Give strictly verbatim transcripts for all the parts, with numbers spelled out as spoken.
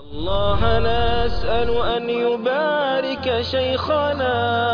الله نسأل أن يبارك شيخنا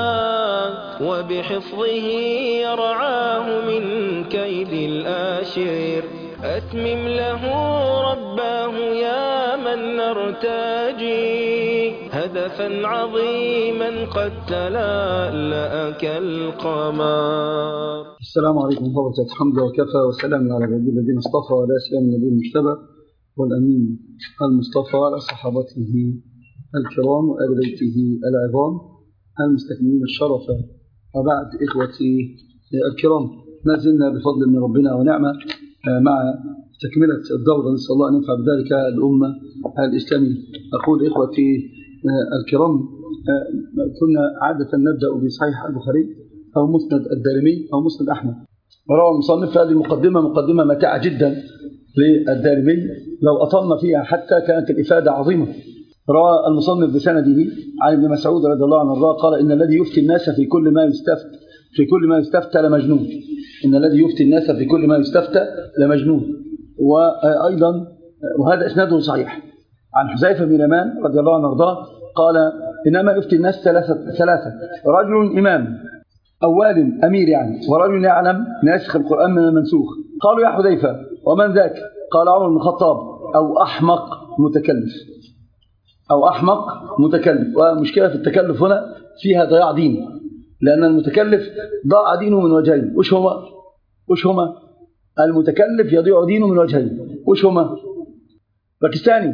وبحفظه يرعاه من كيد الآشر. أتمم له رباه يا من نرتجي هدفا عظيما قد تلألأ كالقمر. السلام عليكم ورحمة الله وبركاته. الحمد لله وكفى وسلام على عباد الذين اصطفى ولا سيما النبي المجتبى والأمين المصطفى على صحابته الكرام وآل بيته العظام المستكملين الشرف. وبعد إخوتي الكرام، ما زلنا بفضل من ربنا ونعمة مع تكملة الدورة، نسأل الله أن ينفع بذلك الأمة الإسلامية. أقول إخوتي الكرام، كنا عادة نبدأ بصحيح البخاري أو مسند الدارمي أو مسند أحمد. وروى المصنف في هذه المقدمة مقدمة ماتعة جدا للدارمي، لو أطلنا فيها حتى كانت الإفادة عظيمة. روى المصنف بسنده عن ابن مسعود رضي الله عنه قال: إن الذي يفتي الناس في كل ما يستفت في كل ما يستفتى لمجنون. إن الذي يفتي الناس في كل ما يستفتى لمجنون. وأيضا وهذا إسناده صحيح عن حذيفة بن اليمان رضي الله عنه وارضاه قال: إنما يفتي الناس ثلاثة ثلاثة رجل إمام أو وال أمير يعني، ورجل يعلم ناسخ القرآن من المنسوخ. قالوا: يا حذيفة ومن ذاك؟ قال: عمر بن الخطاب. أو أحمق متكلف أو أحمق متكلف. ومشكلة في التكلف هنا فيها ضياع دين، لأن المتكلف ضاع دينه من وجهين. وش هما؟ وش هما؟ المتكلف يضيع دينه من وجهين. وش هما؟ باكستاني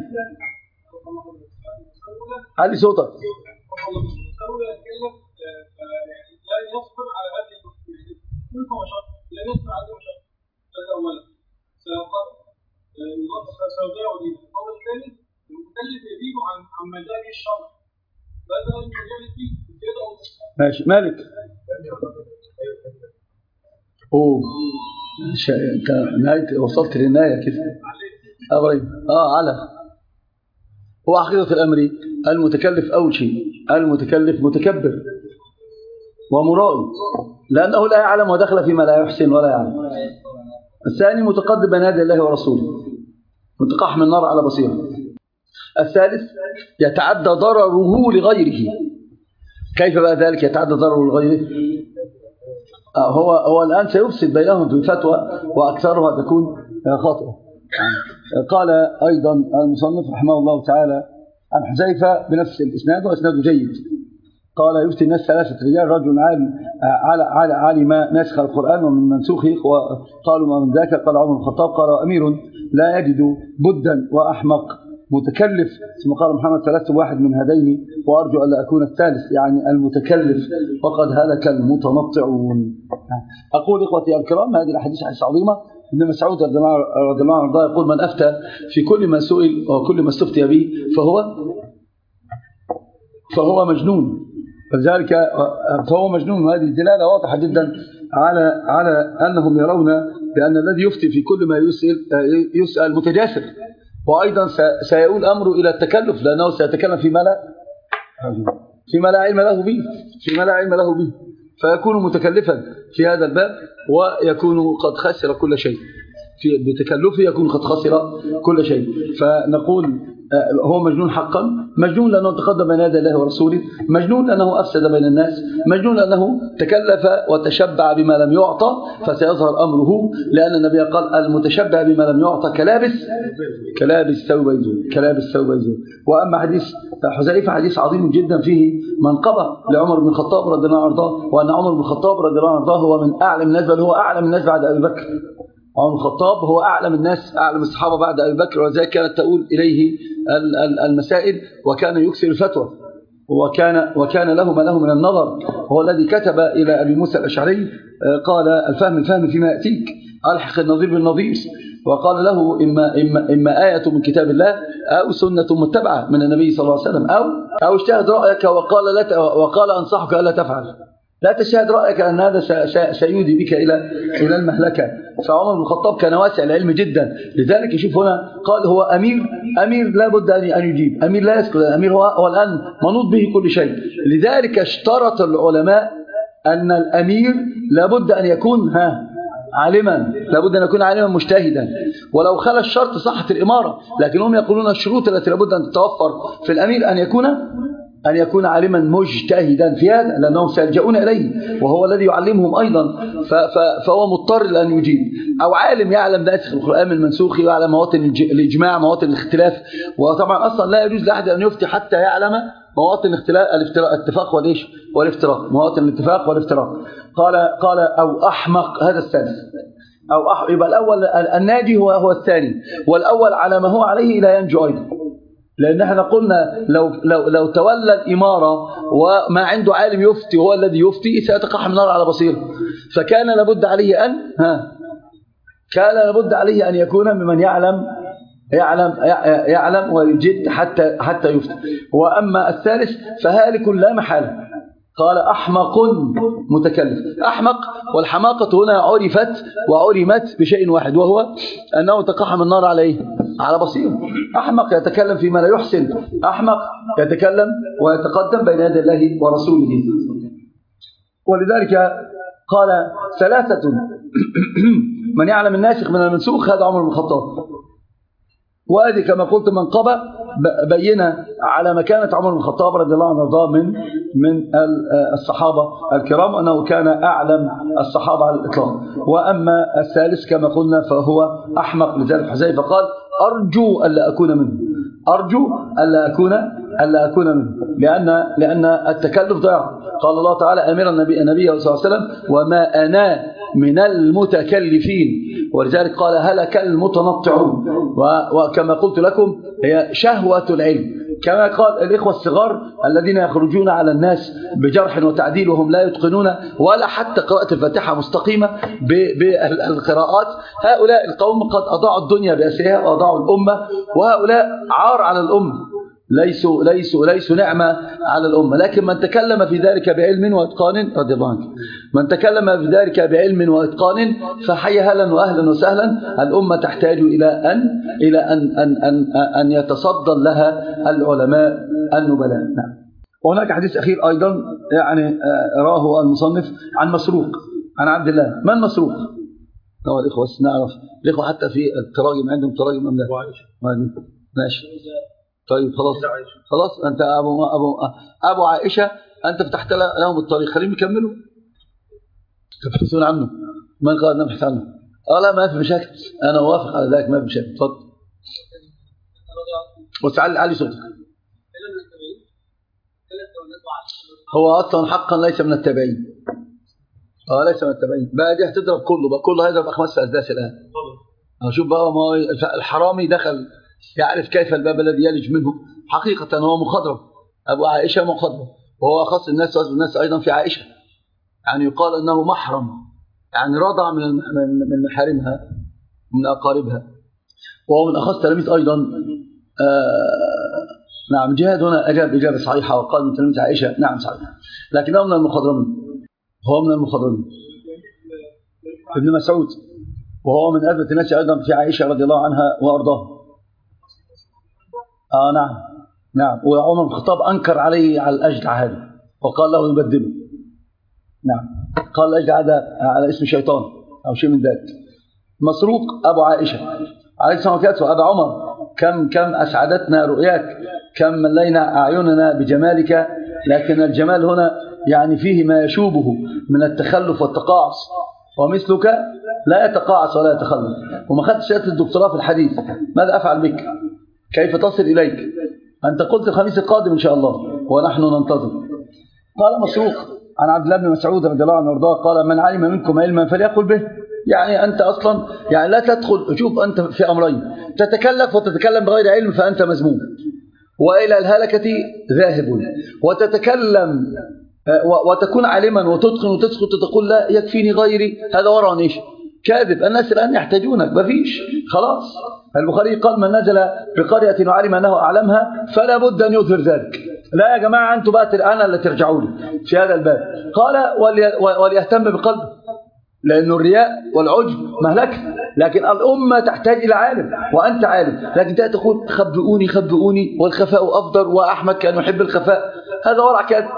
علي صوتك. لا يصبر على هذه المسؤولية كل مشاق، لا يصبر على المشاق. هذا أولا سيضيع دينه. الأمر الثاني، المكلف يزيد عن عن مجال الشرع بدل من مجال الدين. ماشي. مالك اوه ش... انت نهاية وصلت للنهاية كده. ابراهيم اه على هو حقيقة الأمر المتكلف أول شيء المتكلف متكبر ومرائي، لأنه لا يعلم ودخل فيما لا يحسن ولا يعلم. الثاني متقدم بين يدي الله ورسوله، متقحم النار على بصيره. الثالث يتعدى ضرره لغيره. كيف بقى ذلك يتعدى ضرره لغيره؟ آه هو هو الآن سيفسد بينهم في فتوى وأكثرها تكون خاطئة. قال أيضا المصنف رحمه الله تعالى عن حذيفة بنفس الإسناد وإسناده جيد. قال: يفتي الناس ثلاثة رجال، رجل عالم على علم ناسخ القرآن ومن منسوخه. وقالوا: ما من ذاك؟ قال: عمر بن الخطاب. قال: أمير لا يجد بدا وأحمق متكلف. ثم قال محمد: ثلاثة واحد من هذين وأرجو ألا أكون الثالث، يعني المتكلف، وقد هلك المتنطعون. أقول إخوتي الكرام، هذه الأحاديث حديث عظيمة. ابن مسعود رضي الله عنه يقول: من أفتى في كل ما سئل وكل ما استفتي به فهو فهو مجنون. فلذلك فهو مجنون. وهذه الدلالة واضحة جدا على على أنهم يرون بأن الذي يفتي في كل ما يسأل يسأل متجاسر. وأيضا سيؤول أمره إلى التكلف، لأنه سيتكلم فيما لا فيما لا علم له به فيما لا علم له به فيكون متكلفا في هذا الباب، ويكون قد خسر كل شيء. في بتكلفه يكون قد خسر كل شيء. فنقول هو مجنون حقا. مجنون لأنه تقدم بين يدي الله ورسوله، مجنون لأنه أفسد بين الناس، مجنون لأنه تكلف وتشبع بما لم يعطى فسيظهر أمره، لأن النبي قال: المتشبع بما لم يعطى كلابس كلابس ثوب يزول كلابس ثوب يزول. وأما حديث حذيفة حديث عظيم جدا فيه منقبة لعمر بن الخطاب رضي الله عنه، وأن عمر بن الخطاب رضي الله عنه هو من أعلم الناس، بل هو أعلم الناس بعد أبي بكر. عمر بن الخطاب هو أعلم الناس، أعلم الصحابة بعد أبي بكر، وذلك كانت تؤول إليه المسائل، وكان يكثر الفتوى، وكان وكان له ما له من النظر. هو الذي كتب إلى أبي موسى الأشعري قال: الفهم الفهم فيما يأتيك، ألحق النظير بالنظير. وقال له: إما, إما, إما آية من كتاب الله أو سنة متبعة من النبي صلى الله عليه وسلم، أو أو اجتهد رأيك وقال لا وقال أنصحك ألا تفعل. لا تشهد رأيك أن هذا سيودي بك إلى إلى المهلكة. فعمر بن الخطاب كان واسع العلم جدا. لذلك يشوف هنا قال: هو أمير أمير لا بد أن يجيب، أمير لا يسكت، أمير هو, هو الآن منوط به كل شيء. لذلك اشترط العلماء أن الأمير لا بد أن يكون ها عالما، لابد أن يكون عالما مجتهدا، ولو خلى الشرط صحت الإمارة، لكن هم يقولون الشروط التي لابد أن تتوفر في الأمير أن يكون أن يكون عالما مجتهدا في هذا، لأنهم سيلجؤون إليه وهو الذي يعلمهم أيضا، فهو مضطر لأن يجيب. أو عالم يعلم ناسخ القرآن من المنسوخ، ويعلم مواطن الإجماع، مواطن الاختلاف، وطبعا أصلا لا يجوز لأحد أن يفتي حتى يعلم مواطن الاختلاف الاتفاق والإيش والافتراق، مواطن الاتفاق والافتراق. قال قال أو أحمق، هذا الثالث. أو أح... يبقى الأول الناجي هو هو الثاني، والأول على ما هو عليه لا ينجو أيضا، لأن احنا قلنا لو لو لو تولى الإمارة وما عنده عالم يفتي وهو الذي يفتي سيتقحم النار على بصيره، فكان لابد عليه أن ها كان لابد عليه أن يكون ممن يعلم يعلم يعلم ويجد حتى حتى يفتي. وأما الثالث فهالك لا محالة. قال أحمق متكلف. أحمق، والحماقة هنا عرفت وعلمت بشيء واحد، وهو أنه تقحم النار عليه على بصيره. أحمق يتكلم فيما لا يحسن، أحمق يتكلم ويتقدم بين يدي الله ورسوله. ولذلك قال ثلاثة من يعلم الناسخ من المنسوخ، هذا عمر بن الخطاب. وهذه كما قلت منقبة بينة على مكانة عمر بن الخطاب رضي الله عنه وارضاه من من الصحابة الكرام، أنه كان أعلم الصحابة على الإطلاق. وأما الثالث كما قلنا فهو أحمق، لذلك حذيفة قال أرجو ألا أكون منه، أرجو ألا أكون ألا أكون منه، لأن لأن التكلف ضياع. قال الله تعالى أمر النبي النبي صلى الله عليه وسلم وما أنا من المتكلفين، ولذلك قال هلك المتنطعون. وكما قلت لكم هي شهوة العلم، كما قال الإخوة الصغار الذين يخرجون على الناس بجرح وتعديل وهم لا يتقنون ولا حتى قراءة الفاتحة مستقيمة بالقراءات، هؤلاء القوم قد أضاعوا الدنيا بأسرها وأضاعوا الأمة، وهؤلاء عار على الأمة، ليسوا ليسوا ليسوا نعمة على الأمة. لكن من تكلم في ذلك بعلم وإتقان رضي الله عنه، من تكلم في ذلك بعلم وإتقان فحي هلا وأهلا وسهلا. الأمة تحتاج إلى أن إلى أن أن أن, أن يتصدى لها العلماء النبلاء. نعم. وهناك حديث أخير أيضا يعني راه المصنف عن مسروق عن عبد الله. من مسروق؟ هو الإخوة نعرف الإخوة حتى في التراجم عندهم تراجم أم لا؟ ماشي. طيب خلاص خلاص أنت أبو أبو أبو عائشة أنت فتحت لهم الطريق، خليهم يكملوا تبحثون عنه. من قال نبحث عنه؟ آه لا ما في مشاكل، أنا أوافق على ذلك، ما في مشاكل. تفضل وتعالي علي صوتك. هو أصلا حقا ليس من التابعين. اه ليس من التابعين بقى، دي هتضرب كله بقى، كله هيضرب أخماس في أسداس الآن. شوف بقى ما الحرامي دخل يعرف كيف الباب الذي يلج منه، حقيقة هو مخضرم. أبو عائشة مخضرم، وهو أخص الناس وأزل الناس أيضا في عائشة، يعني يقال أنه محرم، يعني رضع من من محارمها من أقاربها، وهو من أخص تلاميذ أيضا. آه نعم جهاد هنا أجاب إجابة صحيحة وقال من تلاميذ عائشة، نعم صحيح، لكنه من المخضرمين، هو من المخضرمين. ابن مسعود وهو من أثبت الناس أيضا في عائشة رضي الله عنها وأرضاها. آه نعم نعم. وعمر بن الخطاب أنكر عليه على الأجدع هذا وقال له يبدله. نعم قال الأجدع هذا على اسم شيطان أو شيء من ذلك. مسروق أبو عائشة عليه السلام عليكم. وأبا عمر كم كم أسعدتنا رؤياك، كم ملينا أعيننا بجمالك، لكن الجمال هنا يعني فيه ما يشوبه من التخلف والتقاعس، ومثلك لا يتقاعس ولا يتخلف. وما خدت شهادة الدكتوراه في الحديث، ماذا أفعل بك؟ كيف تصل إليك؟ أنت قلت الخميس القادم إن شاء الله ونحن ننتظر. قال مسروق عن عبد الله بن مسعود رضي الله عنه وارضاه قال من علم منكم علما فليقل به. يعني أنت أصلا يعني لا تدخل، شوف أنت في أمرين، تتكلف وتتكلم بغير علم فأنت مذموم وإلى الهلكة ذاهب، وتتكلم وتكون عالما وتتقن وتسكت وتقول لا يكفيني غيري، هذا ورع ايش؟ كاذب. الناس الآن يحتاجونك، مفيش خلاص. البخاري قال من نزل بقرية وعلم أنه أعلمها فلا بد أن يظهر ذلك. لا يا جماعة أنتم بقى أنا اللي ترجعوا لي في هذا الباب. قال وليهتم بقلبه، لأن الرياء والعجب مهلكة، لكن الأمة تحتاج إلى عالم وأنت عالم، لكن تأتي تقول خبئوني خبئوني والخفاء أفضل وأحمد كان يحب الخفاء، هذا ورع كاذب.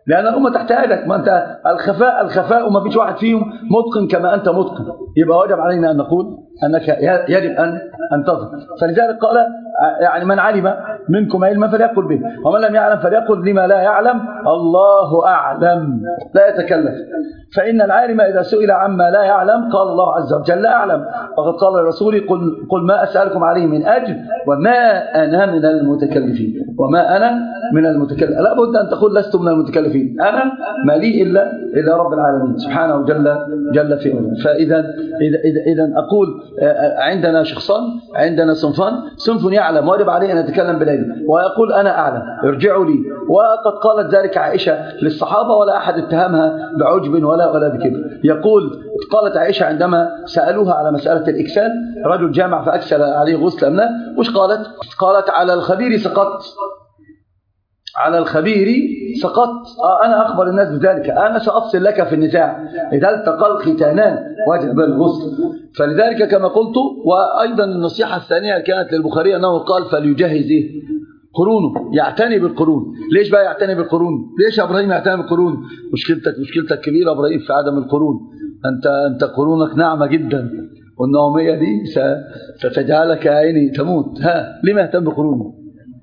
لأن الأمة تحتاجك. ما أنت الخفاء الخفاء وما فيش واحد فيهم متقن كما أنت متقن، يبقى واجب علينا أن نقول أنك يجب أن أن تظهر. فلذلك قال يعني من علم منكم علما فليقل به، ومن لم يعلم فليقل لما لا يعلم الله أعلم، لا يتكلف. فإن العالم إذا سئل عما لا يعلم قال الله عز وجل أعلم، وقد قال الرسول قل, قل ما أسألكم عليه من أجر وما أنا من المتكلفين، وما أنا من المتكلفين. لا بد أن تقول لست من المتكلفين، أنا ما لي إلا إلا رب العالمين سبحانه جل جل في علاه. فإذا إذا إذا أقول عندنا شخصان، عندنا صنفان، صنف يعلم واجب عليه أن يتكلم بالعلم ويقول أنا أعلم ارجعوا لي. وقد قالت ذلك عائشة للصحابة ولا أحد اتهمها بعجب ولا ولا بكبر. يقول قالت عائشة عندما سألوها على مسألة الإكسال، رجل جامع فأكسل عليه غسل أم لا، وش قالت؟ قالت على الخبير سقطت، على الخبير سقطت. آه أنا أخبر الناس بذلك، أنا سأفصل لك في النزاع إذا التقى الختانان وجب الغسل. فلذلك كما قلت. وأيضا النصيحة الثانية كانت للبخاري أنه قال فليجهز إيه؟ قرونه، يعتني بالقرون. ليش بقى يعتني بالقرون؟ ليش يا إبراهيم يعتني بالقرون؟ مشكلتك مشكلتك كبيرة إبراهيم في عدم القرون. أنت أنت قرونك ناعمة جدا، والنومية دي ستجعلك عيني تموت. ها ليه ما يهتم بقرونه؟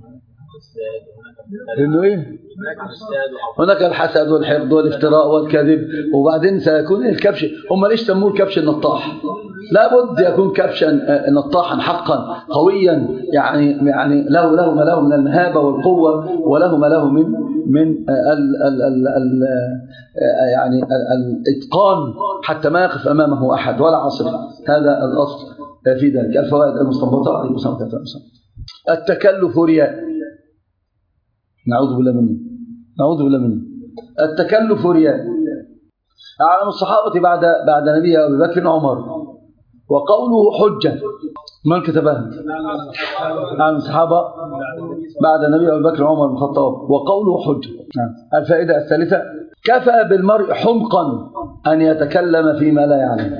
إنه إيه؟ هناك الحسد والحقد والافتراء والكذب، وبعدين سيكون الكبش. هم ليش سموه الكبش النطاح؟ لابد يكون كبشا نطاحا حقا قويا، يعني يعني له له ما له من المهابه والقوه، وله ما له من من ال ال ال ال يعني الاتقان حتى ما يقف امامه احد ولا عصر. هذا الاصل في ذلك. الفوائد المستنبطه عليه الصلاه والسلام. التكلف رياء، نعوذ بالله منه، نعوذ بالله منه. التكلف رياء. أعلم الصحابة بعد بعد نبي أبي بكر عمر، وقوله حجة. من كتبها؟ أعلم الصحابة بعد نبي أبي بكر عمر بن الخطاب، وقوله حجة. الفائدة الثالثة كفى بالمرء حمقا أن يتكلم فيما لا يعلم.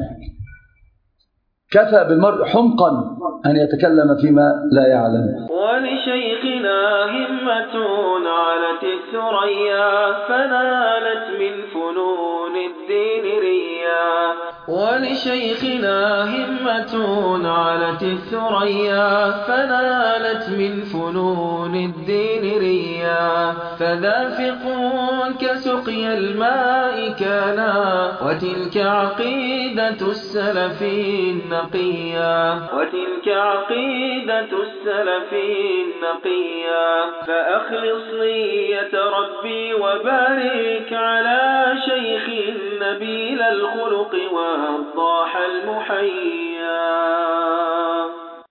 كفى بالمرء حمقا أن يتكلم فيما لا يعلم. ولشيخنا همة علت الثريا فنالت من فنون الدين ريا. ولشيخنا همة علت الثريا فنالت من فنون الدين ريا. فذافق كسقي الماء كانا وتلك عقيدة السلف النقيا. وتلك عقيدة السلف النقيا. فأخلص نية ربي وبارك على شيخ نبيل الخلق ووضاح المحيا.